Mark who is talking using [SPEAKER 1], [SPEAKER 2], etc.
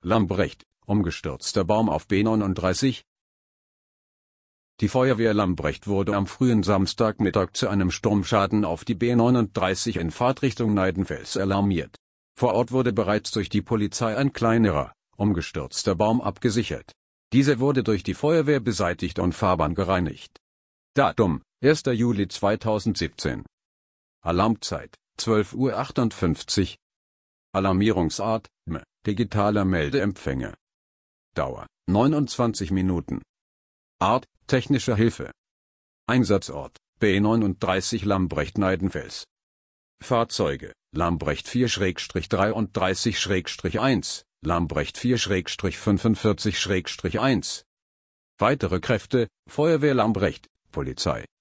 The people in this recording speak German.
[SPEAKER 1] Lambrecht, umgestürzter Baum auf B39. Die Feuerwehr Lambrecht wurde am frühen Samstagmittag zu einem Sturmschaden auf die B39 in Fahrtrichtung Neidenfels alarmiert. Vor Ort wurde bereits durch die Polizei ein kleinerer, umgestürzter Baum abgesichert. Dieser wurde durch die Feuerwehr beseitigt und Fahrbahn gereinigt. Datum: 1. Juli 2017. Alarmzeit: 12:58 Uhr. Alarmierungsart: digitaler Meldeempfänger. Dauer: 29 Minuten. Art: technische Hilfe. Einsatzort: B39 Lambrecht-Neidenfels. Fahrzeuge: Lambrecht 4-33-1, Lambrecht 4-45-1. Weitere Kräfte: Feuerwehr Lambrecht, Polizei.